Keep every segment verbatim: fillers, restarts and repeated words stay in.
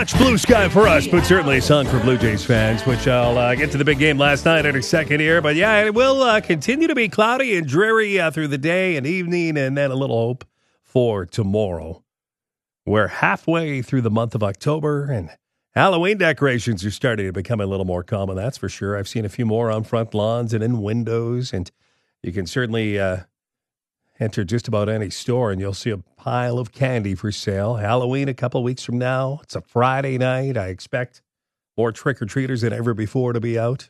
much blue sky for us, but certainly a song for Blue Jays fans, which I'll uh, get to the big game last night in a second here. But yeah, it will uh, continue to be cloudy and dreary uh, through the day and evening, and then a little hope for tomorrow. We're halfway through the month of October, and Halloween decorations are starting to become a little more common, that's for sure. I've seen a few more on front lawns and in windows, and you can certainly uh, enter just about any store, and you'll see a pile of candy for sale. Halloween a couple of weeks from now. It's a Friday night. I expect more trick-or-treaters than ever before to be out.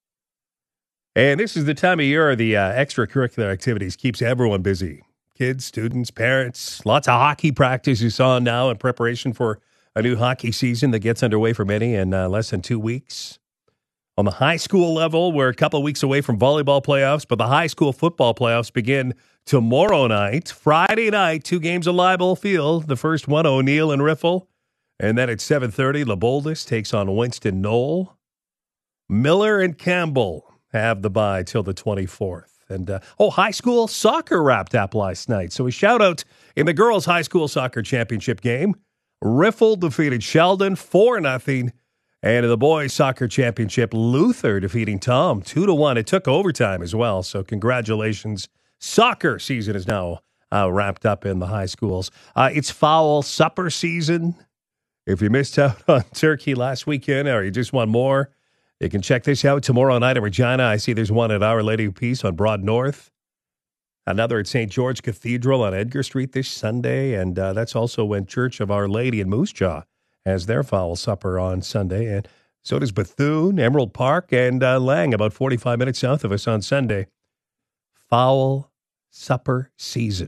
And this is the time of year the uh, extracurricular activities keeps everyone busy. Kids, students, parents, lots of hockey practices on now in preparation for a new hockey season that gets underway for many in uh, less than two weeks. On the high school level, we're a couple of weeks away from volleyball playoffs, but the high school football playoffs begin tomorrow night. Friday night, two games at Leibel Field. The first one, O'Neill and Riffle. And then at seven thirty, La Boldis takes on Winston Knoll. Miller and Campbell have the bye till the twenty-fourth. And, uh, oh, high school soccer wrapped up last night. So a shout-out in the girls' high school soccer championship game. Riffle defeated Sheldon four nothing. And in the boys' soccer championship, Luther defeating Tom two to one. It took overtime as well, so congratulations. Soccer season is now uh, wrapped up in the high schools. Uh, it's foul supper season. If you missed out on turkey last weekend or you just want more, you can check this out tomorrow night in Regina. I see there's one at Our Lady of Peace on Broad North. Another at Saint George Cathedral on Edgar Street this Sunday. And uh, that's also when Church of Our Lady in Moose Jaw has their foul supper on Sunday. And so does Bethune, Emerald Park, and uh, Lang, about forty-five minutes south of us on Sunday. Foul supper season.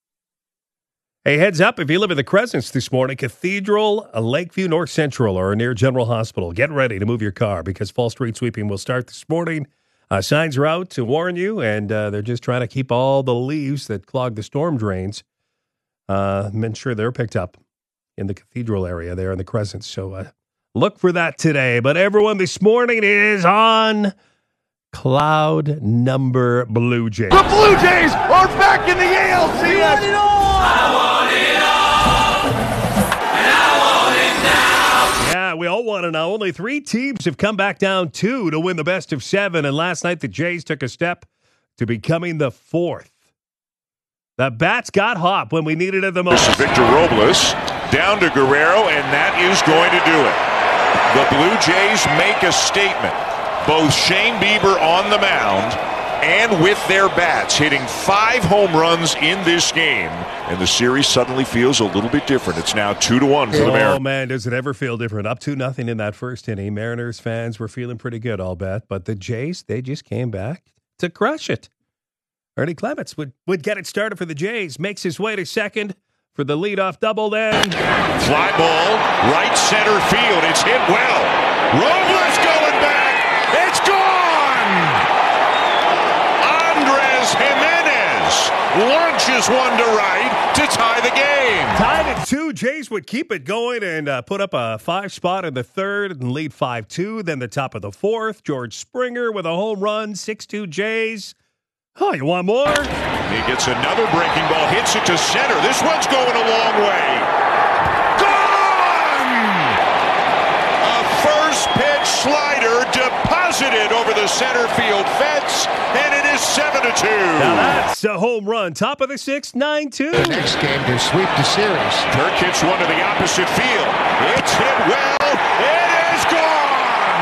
Hey, heads up, if you live in the Crescents this morning, Cathedral, Lakeview, North Central, or near General Hospital, get ready to move your car because fall street sweeping will start this morning. Uh, signs are out to warn you, and uh, they're just trying to keep all the leaves that clog the storm drains. Uh, make sure they're picked up in the Cathedral area there in the Crescents. So uh, look for that today. But everyone, this morning is on Cloud Number Blue Jays. The Blue Jays are back in the A L C S. I want it all, and I want it now. Yeah, we all want to know. Only three teams have come back down two to win the best of seven, and last night the Jays took a step to becoming the fourth. The bats got hot when we needed it the most. This is Victor Robles down to Guerrero, and that is going to do it. The Blue Jays make a statement. Both Shane Bieber on the mound and with their bats hitting five home runs in this game. And the series suddenly feels a little bit different. It's now two to one for the Mariners. Oh, man, does it ever feel different? Up two nothing in that first inning. Mariners fans were feeling pretty good, I'll bet. But the Jays, they just came back to crush it. Ernie Clements would, would get it started for the Jays. Makes his way to second for the leadoff double then. Fly ball, right center field. It's hit well. Robles going back. It's gone! Andres Jimenez launches one to right to tie the game. Tied at two. Jays would keep it going and uh, put up a five spot in the third and lead five two. Then the top of the fourth. George Springer with a home run. six two Jays. Oh, you want more? He gets another breaking ball, hits it to center. This one's going a long way. Gone! A first pitch slider deposited over the center field fence, and it is seven to two. Now that's a home run. Top of the sixth, nine two. The next game to sweep the series. Kirk hits one to the opposite field. It's hit well. It is gone!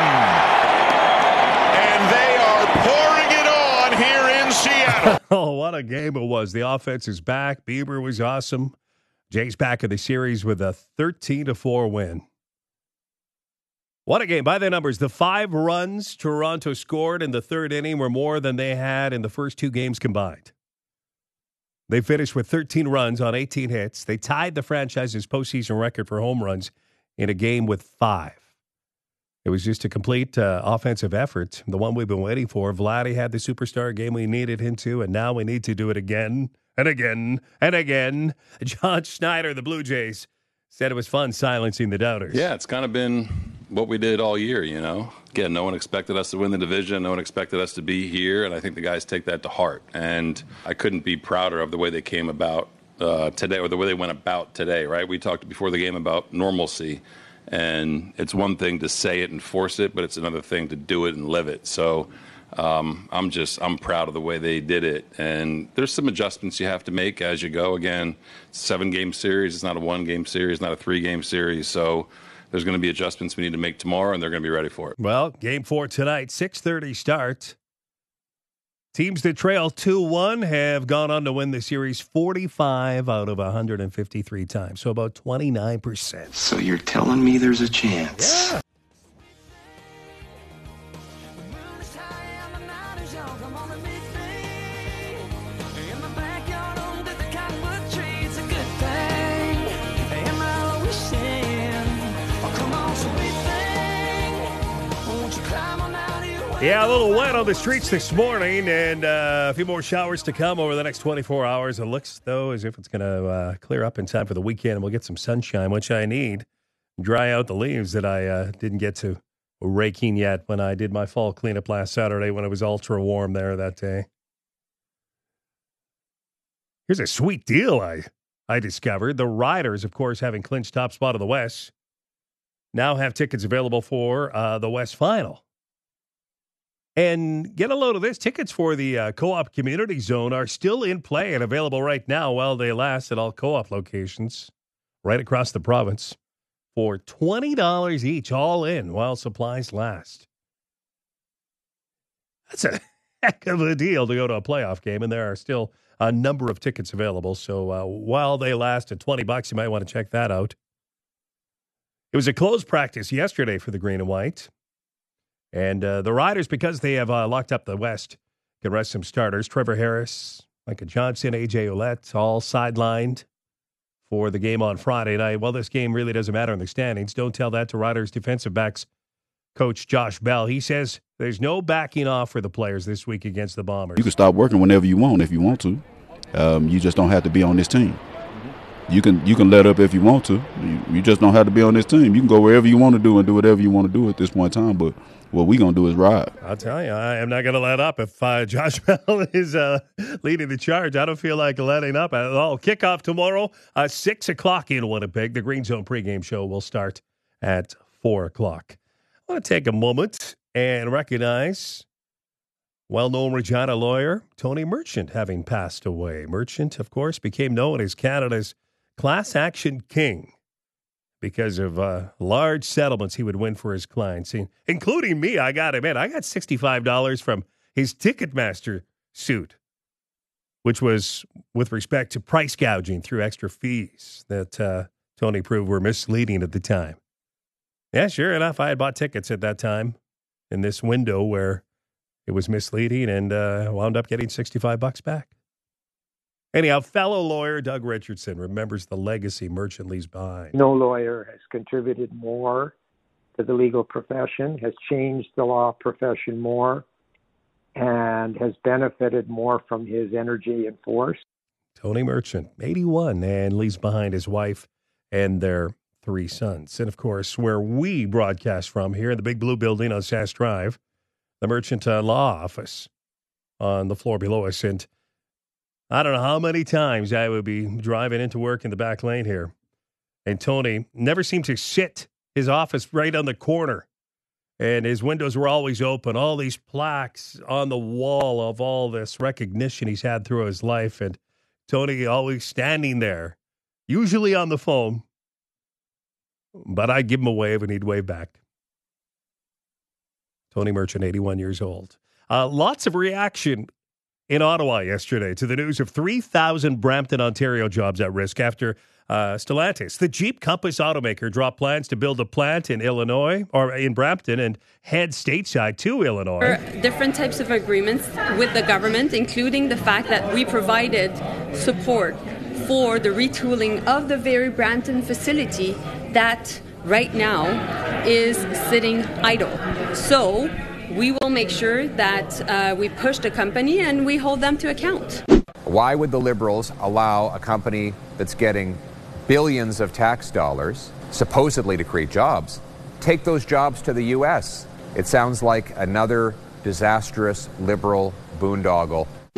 And they are pouring it on here in Seattle. Oh, what a game it was. The offense is back. Bieber was awesome. Jays back in the series with a thirteen to four win. What a game. By the numbers, the five runs Toronto scored in the third inning were more than they had in the first two games combined. They finished with thirteen runs on eighteen hits. They tied the franchise's postseason record for home runs in a game with five. It was just a complete uh, offensive effort, the one we've been waiting for. Vladdy had the superstar game we needed him to, and now we need to do it again and again and again. John Schneider, the Blue Jays, said it was fun silencing the doubters. Yeah, it's kind of been what we did all year, you know. Again, no one expected us to win the division. No one expected us to be here, and I think the guys take that to heart. And I couldn't be prouder of the way they came about uh, today, or the way they went about today, right? We talked before the game about normalcy. And it's one thing to say it and force it, but it's another thing to do it and live it. So um, I'm just, I'm proud of the way they did it. And there's some adjustments you have to make as you go. Again, seven-game series. It's not a one-game series, not a three-game series. So there's going to be adjustments we need to make tomorrow, and they're going to be ready for it. Well, game four tonight, six thirty start. Teams that trail two one have gone on to win the series forty-five out of one hundred fifty-three times, so about twenty-nine percent. So you're telling me there's a chance? Yeah. Yeah, a little wet on the streets this morning, and uh, a few more showers to come over the next twenty-four hours. It looks, though, as if it's going to uh, clear up in time for the weekend, and we'll get some sunshine, which I need. Dry out the leaves that I uh, didn't get to raking yet when I did my fall cleanup last Saturday when it was ultra warm there that day. Here's a sweet deal I, I discovered. The Riders, of course, having clinched top spot of the West, now have tickets available for uh, the West Final. And get a load of this. Tickets for the uh, Co-op Community Zone are still in play and available right now while they last at all Co-op locations right across the province for twenty dollars each, all in, while supplies last. That's a heck of a deal to go to a playoff game, and there are still a number of tickets available. So uh, while they last at twenty bucks, you might want to check that out. It was a closed practice yesterday for the Green and White. And uh, the Riders, because they have uh, locked up the West, can rest some starters. Trevor Harris, Micah Johnson, A J Ouellette, all sidelined for the game on Friday night. Well, this game really doesn't matter in the standings. Don't tell that to Riders defensive backs coach Josh Bell. He says there's no backing off for the players this week against the Bombers. You can stop working whenever you want if you want to. Um, you just don't have to be on this team. You can you can let up if you want to. You, you just don't have to be on this team. You can go wherever you want to do and do whatever you want to do at this point in time. But what we're going to do is ride. I'll tell you, I am not going to let up. If uh, Josh Bell is uh, leading the charge, I don't feel like letting up at all. Kickoff tomorrow, uh, six o'clock in Winnipeg. The Green Zone pregame show will start at four o'clock. I want to take a moment and recognize well-known Regina lawyer Tony Merchant having passed away. Merchant, of course, became known as Canada's class action king because of uh, large settlements he would win for his clients, including me. I got him in. I got sixty-five dollars from his Ticketmaster suit, which was with respect to price gouging through extra fees that uh, Tony proved were misleading at the time. Yeah, sure enough, I had bought tickets at that time in this window where it was misleading and uh, wound up getting sixty-five bucks back. Anyhow, fellow lawyer Doug Richardson remembers the legacy Merchant leaves behind. No lawyer has contributed more to the legal profession, has changed the law profession more, and has benefited more from his energy and force. Tony Merchant, eighty-one, and leaves behind his wife and their three sons. And, of course, where we broadcast from here in the Big Blue Building on Sask Drive, the Merchant uh, Law Office on the floor below us. And I don't know how many times I would be driving into work in the back lane here, and Tony never seemed to sit his office right on the corner, and his windows were always open, all these plaques on the wall of all this recognition he's had through his life, and Tony always standing there, usually on the phone, but I'd give him a wave, and he'd wave back. Tony Merchant, eighty-one years old. Uh, lots of reaction in Ottawa yesterday to the news of three thousand Brampton, Ontario jobs at risk after uh, Stellantis, the Jeep Compass automaker, dropped plans to build a plant in Illinois or in Brampton and head stateside to Illinois. There are different types of agreements with the government, including the fact that we provided support for the retooling of the very Brampton facility that right now is sitting idle. So we will make sure that uh, we push the company and we hold them to account. Why would the Liberals allow a company that's getting billions of tax dollars, supposedly to create jobs, take those jobs to the U S? It sounds like another disastrous Liberal boondoggle.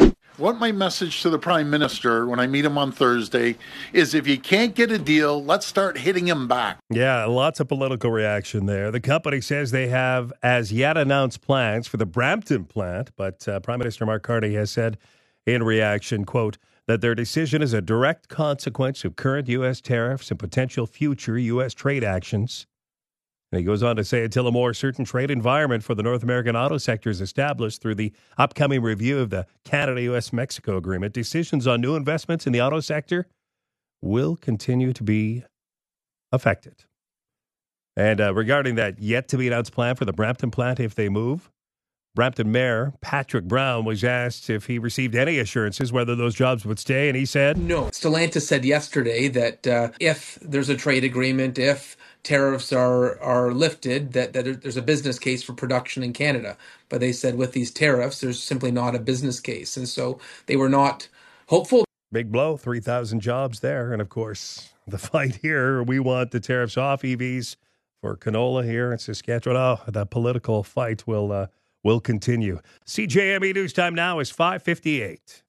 what my message to the Prime Minister when I meet him on Thursday is if you can't get a deal, let's start hitting him back. Yeah, lots of political reaction there. The company says they have as yet announced plans for the Brampton plant, but uh, Prime Minister Mark Carney has said in reaction, quote, that their decision is a direct consequence of current U S tariffs and potential future U S trade actions. And he goes on to say, until a more certain trade environment for the North American auto sector is established through the upcoming review of the Canada-U S Mexico agreement, decisions on new investments in the auto sector will continue to be affected. And uh, regarding that yet-to-be-announced plan for the Brampton plant, if they move, Brampton Mayor Patrick Brown was asked if he received any assurances whether those jobs would stay, and he said, no. Stellantis said yesterday that uh, if there's a trade agreement, if tariffs are are lifted, that, that there's a business case for production in Canada. But they said with these tariffs, there's simply not a business case. And so they were not hopeful. Big blow, three thousand jobs there. And of course, the fight here, we want the tariffs off E Vs for canola here in Saskatchewan. Oh, the political fight will uh, will continue. C J M E News Time now is five fifty-eight.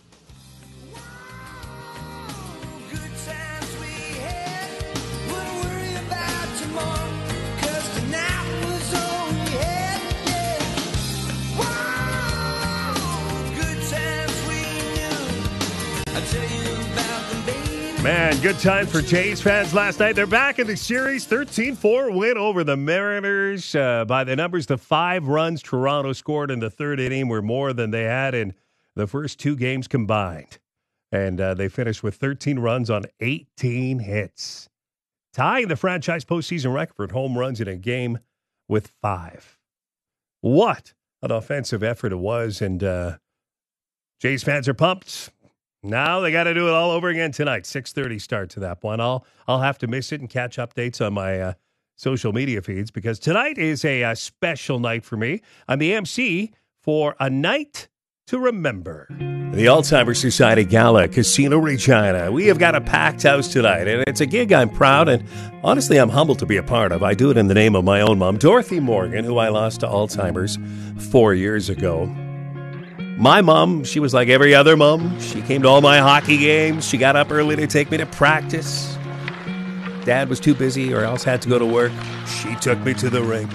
Man, good times for Jays fans last night. They're back in the series. thirteen four win over the Mariners. Uh, by the numbers, the five runs Toronto scored in the third inning were more than they had in the first two games combined. And uh, they finished with thirteen runs on eighteen hits, tying the franchise postseason record for home runs in a game with five. What an offensive effort it was. And uh, Jays fans are pumped. Now they got to do it all over again tonight. six thirty start to that one. I'll I'll have to miss it and catch updates on my uh, social media feeds because tonight is a, a special night for me. I'm the M C for A Night to Remember. The Alzheimer's Society Gala at Casino Regina. We have got a packed house tonight, and it's a gig I'm proud and honestly I'm humbled to be a part of. I do it in the name of my own mom, Dorothy Morgan, who I lost to Alzheimer's four years ago. My mom, she was like every other mom. She came to all my hockey games. She got up early to take me to practice. Dad was too busy or else had to go to work. She took me to the rink.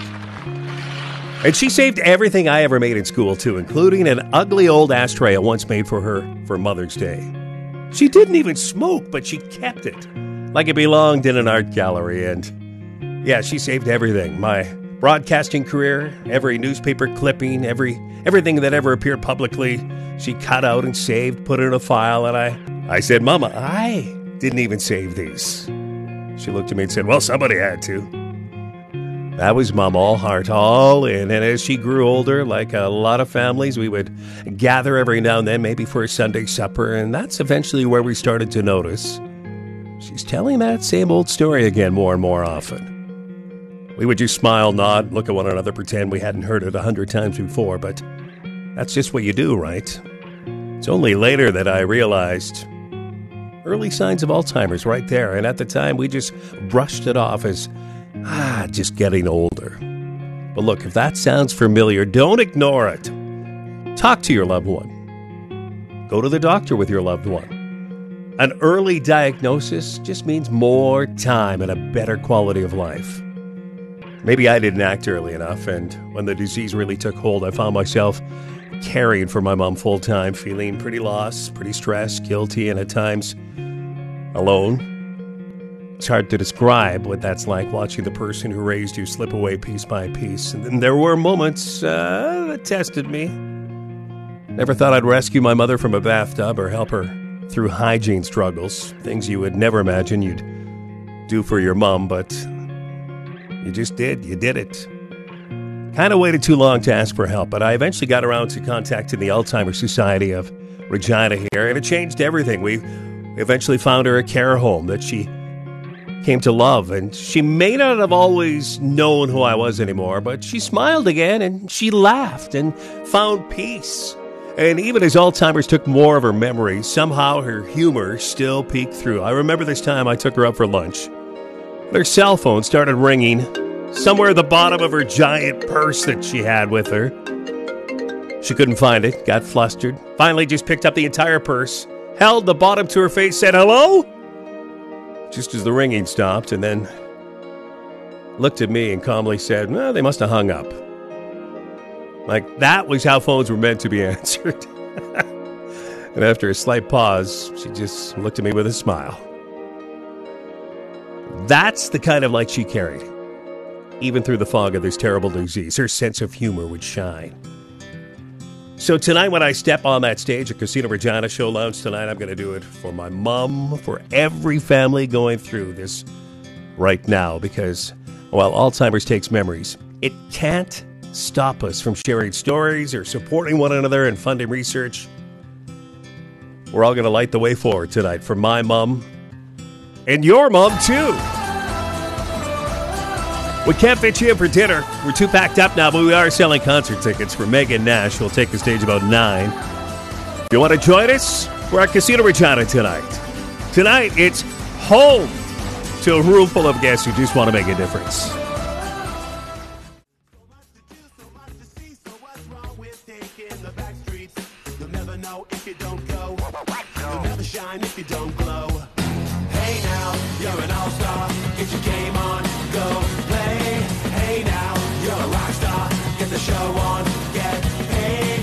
And she saved everything I ever made in school, too, including an ugly old ashtray I once made for her for Mother's Day. She didn't even smoke, but she kept it like it belonged in an art gallery. And yeah, she saved everything. My broadcasting career, every newspaper clipping, every everything that ever appeared publicly, she cut out and saved, put it in a file, and I, I said, Mama, I didn't even save these. She looked at me and said, well, somebody had to. That was Mom, all heart, all in. And as she grew older, like a lot of families, we would gather every now and then, maybe for a Sunday supper, and that's eventually where we started to notice she's telling that same old story again more and more often. We would just smile, nod, look at one another, pretend we hadn't heard it a hundred times before, but that's just what you do, right? It's only later that I realized early signs of Alzheimer's right there, and at the time we just brushed it off as, ah, just getting older. But look, if that sounds familiar, don't ignore it. Talk to your loved one. Go to the doctor with your loved one. An early diagnosis just means more time and a better quality of life. Maybe I didn't act early enough, and when the disease really took hold, I found myself caring for my mom full-time, feeling pretty lost, pretty stressed, guilty, and at times alone. It's hard to describe what that's like, watching the person who raised you slip away piece by piece. And then there were moments uh, that tested me. Never thought I'd rescue my mother from a bathtub or help her through hygiene struggles, things you would never imagine you'd do for your mom, but you just did. You did it. Kind of waited too long to ask for help, but I eventually got around to contacting the Alzheimer's Society of Regina here, and it changed everything. We eventually found her a care home that she came to love, and she may not have always known who I was anymore, but she smiled again, and she laughed and found peace. And even as Alzheimer's took more of her memory, somehow her humor still peeked through. I remember this time I took her out for lunch. Her cell phone started ringing somewhere at the bottom of her giant purse that she had with her. She couldn't find it, got flustered, finally just picked up the entire purse, held the bottom to her face, said, "Hello?" Just as the ringing stopped, and then looked at me and calmly said, "Well, they must have hung up." Like, that was how phones were meant to be answered. And after a slight pause, she just looked at me with a smile. That's the kind of light she carried. Even through the fog of this terrible disease, her sense of humor would shine. So tonight when I step on that stage at Casino Regina Show Lounge tonight, I'm going to do it for my mom, for every family going through this right now. Because while Alzheimer's takes memories, it can't stop us from sharing stories or supporting one another and funding research. We're all going to light the way forward tonight for my mom and your mom, too. We can't fit you in for dinner. We're too packed up now, but we are selling concert tickets for Megan Nash. We'll take the stage about nine. If you want to join us, we're at Casino Regina tonight. Tonight, it's home to a room full of guests who just want to make a difference. If you don't glow, hey now, you're an all-star. Get your game on, go play. Hey now, you're a rock star. Get the show on, get paid.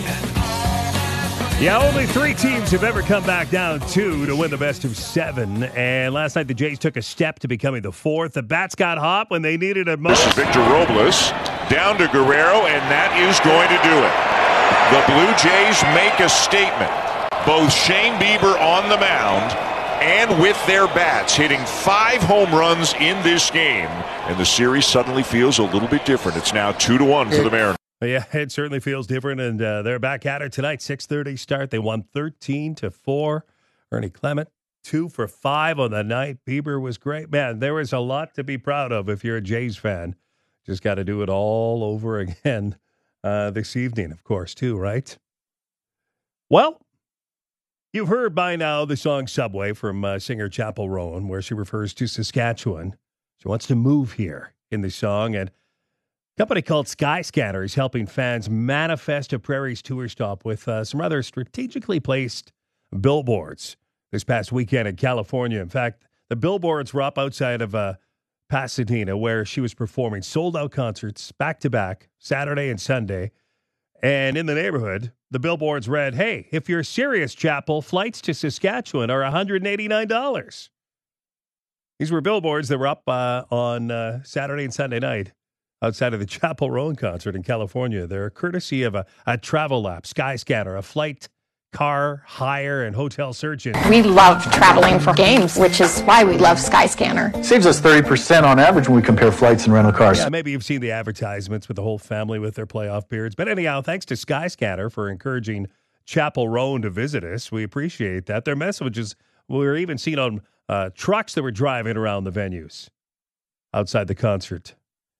Yeah, only three teams have ever come back down two to win the best of seven. And last night the Jays took a step to becoming the fourth. The bats got hot when they needed it most. This is Victor Robles down to Guerrero, and that is going to do it. The Blue Jays make a statement. Both Shane Bieber on the mound and with their bats hitting five home runs in this game. And the series suddenly feels a little bit different. It's now two to one for the Mariners. Yeah, it certainly feels different. And uh, they're back at it tonight. six thirty start. They won thirteen to four. Ernie Clement, two for five on the night. Bieber was great. Man, there was a lot to be proud of if you're a Jays fan. Just got to do it all over again uh, this evening, of course, too, right? Well, you've heard by now the song Subway from uh, singer Chapel Roan, where she refers to Saskatchewan. She wants to move here in the song. And a company called Skyscanner is helping fans manifest a Prairies tour stop with uh, some rather strategically placed billboards this past weekend in California. In fact, the billboards were up outside of uh, Pasadena, where she was performing sold-out concerts back-to-back, Saturday and Sunday. And in the neighborhood, the billboards read, "Hey, if you're serious, Chapel, flights to Saskatchewan are one hundred eighty-nine dollars. These were billboards that were up uh, on uh, Saturday and Sunday night outside of the Chapel Roan concert in California. They're courtesy of a, a travel app, Skyscanner, a flight, car, hire, and hotel search engine. We love traveling for games, which is why we love Skyscanner. Saves us thirty percent on average when we compare flights and rental cars. Yeah, maybe you've seen the advertisements with the whole family with their playoff beards. But anyhow, thanks to Skyscanner for encouraging Chapel Roan to visit us. We appreciate that. Their messages were even seen on uh, trucks that were driving around the venues outside the concert.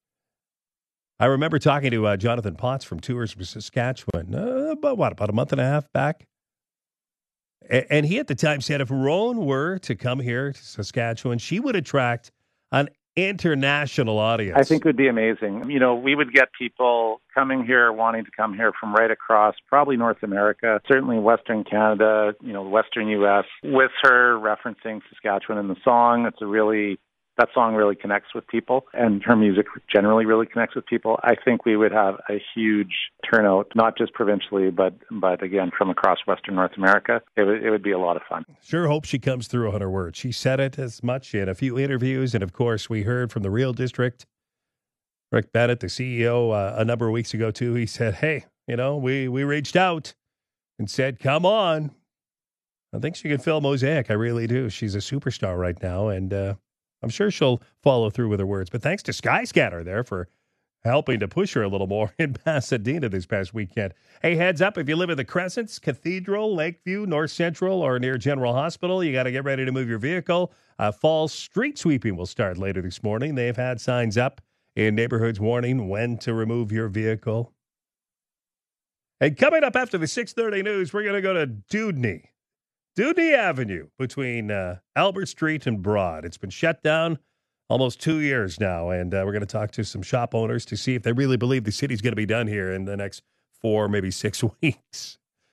I remember talking to uh, Jonathan Potts from Tours of Saskatchewan, uh, about, what, about a month and a half back? And he at the time said if Roan were to come here to Saskatchewan, she would attract an international audience. I think it would be amazing. You know, we would get people coming here, wanting to come here from right across, probably North America, certainly Western Canada, you know, Western U S. With her referencing Saskatchewan in the song, it's a really... that song really connects with people, and her music generally really connects with people. I think we would have a huge turnout, not just provincially, but but again from across Western North America. It would it would be a lot of fun. Sure hope she comes through on her word. She said it as much in a few interviews, and of course we heard from the Real District, Rick Bennett, the C E O, uh, a number of weeks ago too. He said, "Hey, you know, we we reached out and said, come on. I think she can fill Mosaic. I really do. She's a superstar right now, and." Uh, I'm sure she'll follow through with her words. But thanks to Skyscanner there for helping to push her a little more in Pasadena this past weekend. Hey, heads up, if you live in the Crescents, Cathedral, Lakeview, North Central, or near General Hospital, you got to get ready to move your vehicle. Uh, fall street sweeping will start later this morning. They've had signs up in neighborhoods warning when to remove your vehicle. And coming up after the six thirty news, we're going to go to Dewdney. Dewdney Avenue between uh, Albert Street and Broad. It's been shut down almost two years now, and uh, we're going to talk to some shop owners to see if they really believe the city's going to be done here in the next for maybe six weeks.